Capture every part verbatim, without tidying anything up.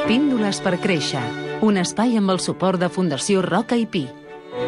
Píndoles per créixer, un espai amb el suport de Fundació Roca i Pi.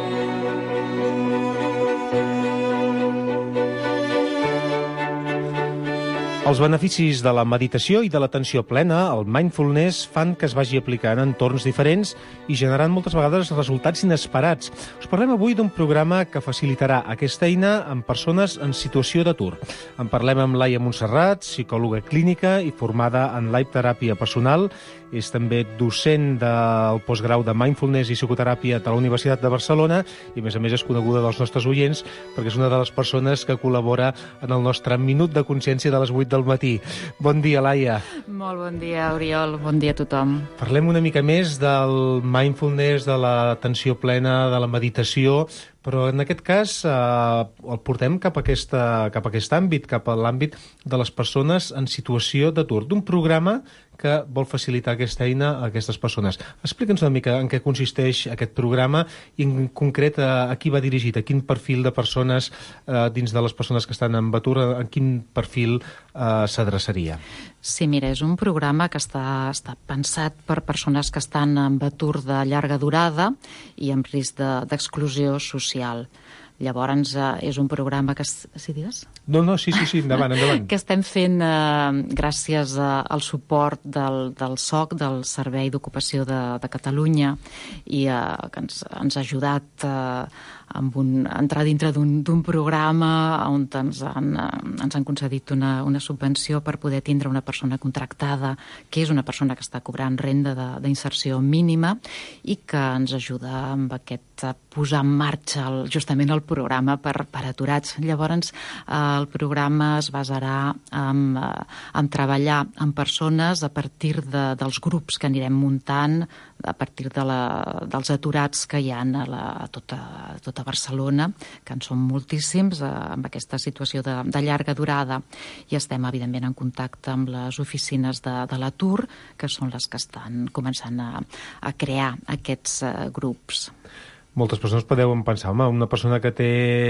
Els beneficis de la meditació i de l'atenció plena, el mindfulness, fan que es vagi aplicant en entorns diferents i generant moltes vegades resultats inesperats. Us parlem avui d'un programa que facilitarà aquesta eina amb persones en situació d'atur. En parlem amb Laia Montserrat, psicòloga clínica i formada en life teràpia personal. És també docent del postgrau de Mindfulness i Psicoteràpia de la Universitat de Barcelona i, a més a més, és coneguda dels nostres oients perquè és una de les persones que col·labora en el nostre Minut de Consciència de les vuit del matí. Bon dia, Laia. Molt bon dia, Oriol. Bon dia a tothom. Parlem una mica més del mindfulness, de l'atenció plena, de la meditació, però en aquest cas eh, el portem cap a, aquesta, cap a aquest àmbit, cap a l'àmbit de les persones en situació d'atur, d'un programa que vol facilitar aquesta eina a aquestes persones. Explica'ns una mica en què consisteix aquest programa i en concret a, a qui va dirigit, a quin perfil de persones eh, dins de les persones que estan en atur, a quin perfil eh, s'adreçaria. Sí, mira, és un programa que està, està pensat per persones que estan en atur de llarga durada i amb risc de, d'exclusió social. Llavors, eh, és un programa que... Sí, digues? No, no, sí, sí, sí, endavant, endavant. que estem fent eh, gràcies a, al suport del, del S O C, del Servei d'Ocupació de, de Catalunya, i eh, que ens, ens ha ajudat eh, amb un, a entrar dintre d'un, d'un programa on ens han, ens han concedit una, una subvenció per poder tindre una persona contractada, que és una persona que està cobrant renda de, d'inserció mínima i que ens ajuda amb aquest a posar en marxa el, justament el programa per, per aturats. Llavors, eh, el programa es basarà en, eh, en treballar amb persones a partir de, dels grups que anirem muntant, a partir de la, dels aturats que hi ha a, la, a, tota, a tota Barcelona, que en són moltíssims, eh, amb aquesta situació de, de llarga durada. I estem, evidentment, en contacte amb les oficines de, de l'atur, que són les que estan començant a, a crear aquests eh, grups. Moltes persones podeu pensar, home, una persona que té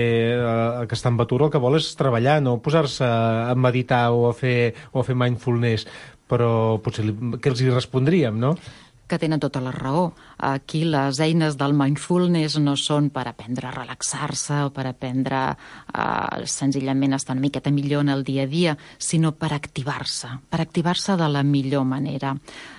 eh, que està en atur el que vol és treballar, no posar-se a meditar o a fer, o a fer mindfulness, però potser li, què els hi respondríem, no? Que tenen tota la raó. Aquí les eines del mindfulness no són per aprendre a relaxar-se o per aprendre eh, senzillament a estar una miqueta millor en el dia a dia, sinó per activar-se, per activar-se de la millor manera.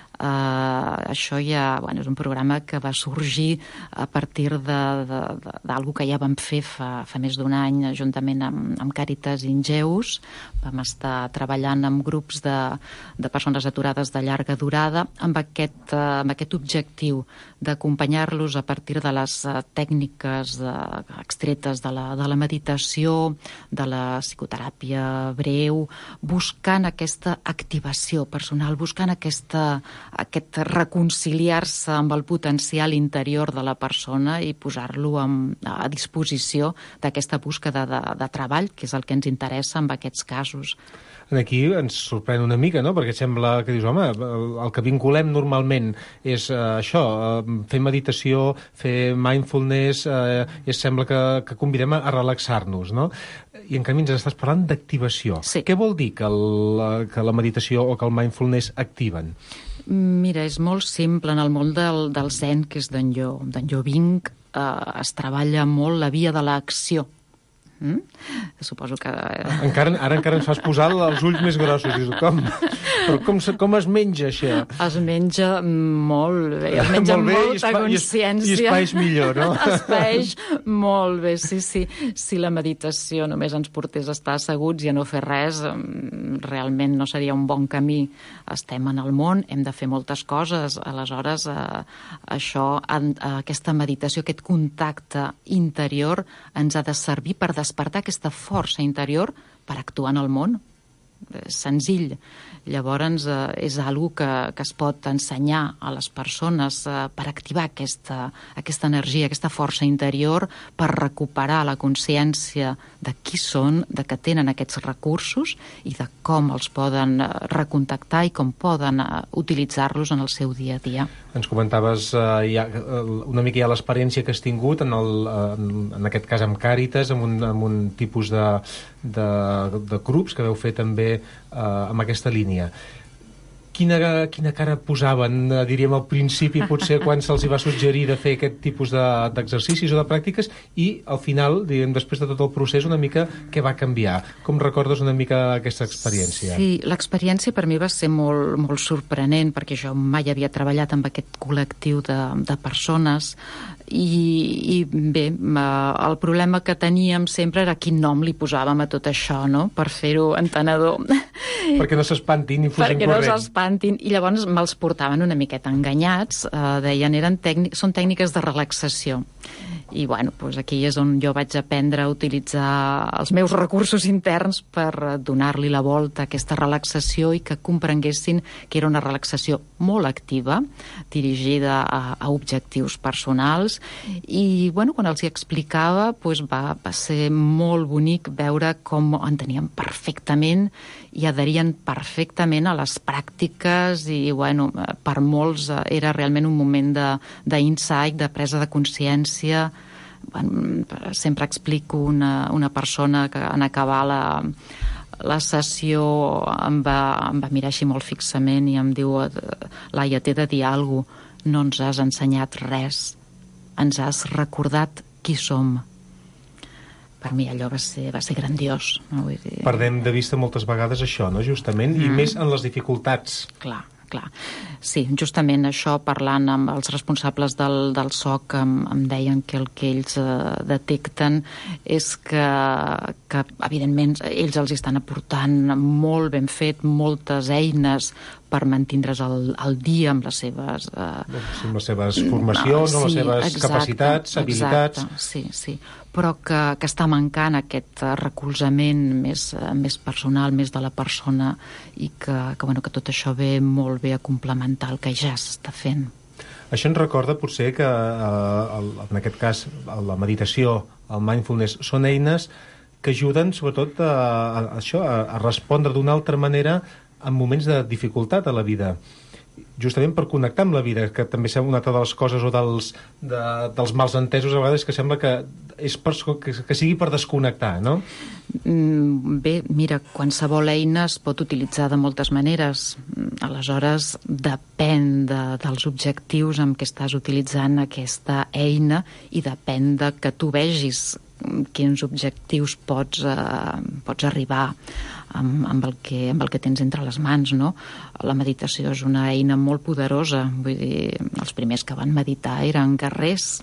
Uh, això ja, bueno, és un programa que va sorgir a partir d'alguna que ja vam fer fa, fa més d'un any juntament amb, amb Càritas i Ingeus. Vam estar treballant amb grups de, de persones aturades de llarga durada amb aquest, uh, amb aquest objectiu d'acompanyar-los a partir de les uh, tècniques de, extretes de la, de la meditació, de la psicoteràpia breu, buscant aquesta activació personal, buscant aquesta aquest reconciliar-se amb el potencial interior de la persona i posar-lo a disposició d'aquesta búsqueda de, de treball, que és el que ens interessa en aquests casos. Aquí ens sorprèn una mica, no? Perquè sembla que dius, home, el que vinculem normalment és eh, això, eh, fer meditació, fer mindfulness, eh, i sembla que, que convidem a relaxar-nos, no? I en canvi ens estàs parlant d'activació. Sí. Què vol dir que, el, que la meditació o que el mindfulness activen? Mira, és molt simple. En el món del, del zen, que és d'en Jo, d'en Jo Ving, eh, es treballa molt la via de l'acció. Mm? Suposo que... Encara, ara encara ens fas posar els ulls més grossos. Dius, com? Però com, com es menja, això? Es menja molt bé. Es menja molt bé, amb molta i consciència. I es paeix millor, no? Es paeix molt bé, sí, sí. Si la meditació només ens portés a estar asseguts i a no fer res, realment no seria un bon camí. Estem en el món, hem de fer moltes coses. Aleshores, eh, això, en, aquesta meditació, aquest contacte interior ens ha de servir per despertar aquesta força interior per actuar en el món. Senzill. Llavors, eh, és algo que, que es pot ensenyar a les persones eh, per activar aquesta, aquesta energia, aquesta força interior, per recuperar la consciència de qui són, de que tenen aquests recursos i de com els poden eh, recontactar i com poden eh, utilitzar-los en el seu dia a dia. Ens comentaves eh, ja, una mica ja l'experiència que has tingut en, el, en, en aquest cas amb Càritas, amb un, amb un tipus de, de, de grups que veu fer també eh, amb aquesta línia. quina, quina cara posaven, eh, diríem, al principi, potser quan se'ls va suggerir de fer aquest tipus de- d'exercicis o de pràctiques, i al final, diguem, després de tot el procés, una mica què va canviar? Com recordes una mica aquesta experiència? Sí, l'experiència per mi va ser molt, molt sorprenent, perquè jo mai havia treballat amb aquest col·lectiu de, de persones, i, i bé, el problema que teníem sempre era quin nom li posàvem a tot això, no?, per fer-ho entenedor. Perquè no s'espantin i fossin Perquè no corrents. s'espantin, i llavors me'ls portaven una miqueta enganyats, eh, deien, eren tècnic, són tècniques de relaxació. I bueno, doncs aquí és on jo vaig aprendre a utilitzar els meus recursos interns per donar-li la volta a aquesta relaxació i que comprenguessin que era una relaxació molt activa, dirigida a, a objectius personals, i bueno, quan els hi explicava doncs va, va ser molt bonic veure com entenien perfectament i adherien perfectament a les pràctiques, i bueno, per molts era realment un moment d'insight, de, de presa de consciència. Bueno, sempre explico una, una persona que en acabar la, la sessió em va, em va mirar així molt fixament i em diu: Laia, t'he de dir alguna cosa, no ens has ensenyat res, ens has recordat qui som. Per mi allò va ser, va ser grandiós, no? Vull dir... Perdem de vista moltes vegades això, no?, justament, mm. i més en les dificultats. Clar, clar. Sí, justament això, parlant amb els responsables del, del S O C, em, em deien que el que ells eh, detecten és que, que, evidentment, ells els estan aportant molt ben fet, moltes eines per mantindre's al, al dia amb les seves... Eh... Sí, amb les seves formacions, no, sí, amb les seves exacte, capacitats, habilitats... Exacte, sí, sí. Però que, que està mancant aquest recolzament més, més personal, més de la persona, i que, que, bueno, que tot això ve molt bé a complementar el que ja s'està fent. Això ens recorda, potser, que eh, en aquest cas la meditació, el mindfulness, són eines que ajuden, sobretot, a, a, això, a, a respondre d'una altra manera en moments de dificultat a la vida, justament per connectar amb la vida, que també sembla una altra de les coses o dels, de, dels mals entesos a vegades, que sembla que, és per, que, que sigui per desconnectar, no? Bé, mira, qualsevol eina es pot utilitzar de moltes maneres. Aleshores, depèn de, dels objectius amb què estàs utilitzant aquesta eina, i depèn de que tu vegis quins objectius pots, eh, pots arribar amb, amb, el que, amb el que tens entre les mans, no? La meditació és una eina molt poderosa. Vull dir, els primers que van meditar eren guerrers.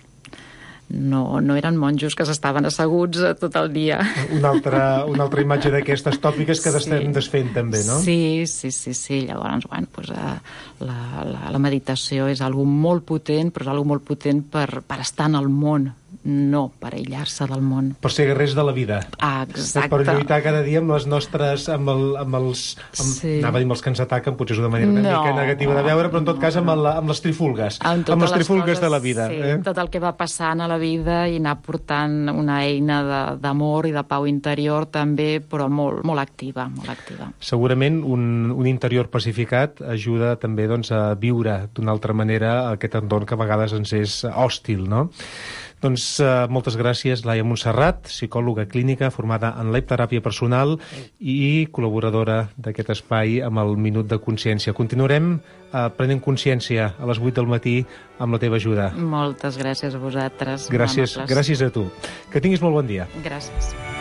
No, no eren monjos que s'estaven asseguts tot el dia. Una altra, una altra imatge d'aquestes tòpiques que sí. estem desfent també, no? Sí, sí, sí, sí. Llavors, bueno, doncs, eh, la, la, la meditació és algo molt potent, però és algo molt potent per, per estar en el món, no per aïllar-se del món. Per ser guerrers de la vida. Ah, exacte. Per lluitar cada dia amb les nostres... amb, el, amb els... Amb, sí. Anava a dir amb els que ens ataquen, potser és una manera una no, mica negativa de veure, però en tot cas amb, el, amb les trifulgues. Amb, amb les trifulgues coses, de la vida. Sí, eh? tot el que va passant a la vida, i anar portant una eina d'amor i de pau interior també, però molt, molt activa, molt activa. Segurament un, un interior pacificat ajuda també, doncs, a viure d'una altra manera aquest entorn que a vegades ens és hòstil, no? Doncs uh, moltes gràcies, Laia Montserrat, psicòloga clínica formada en l'hipnoteràpia personal i col·laboradora d'aquest espai amb el Minut de Consciència. Continuarem uh, prenent consciència a les vuit del matí amb la teva ajuda. Moltes gràcies a vosaltres. Gràcies, gràcies a tu. Que tinguis molt bon dia. Gràcies.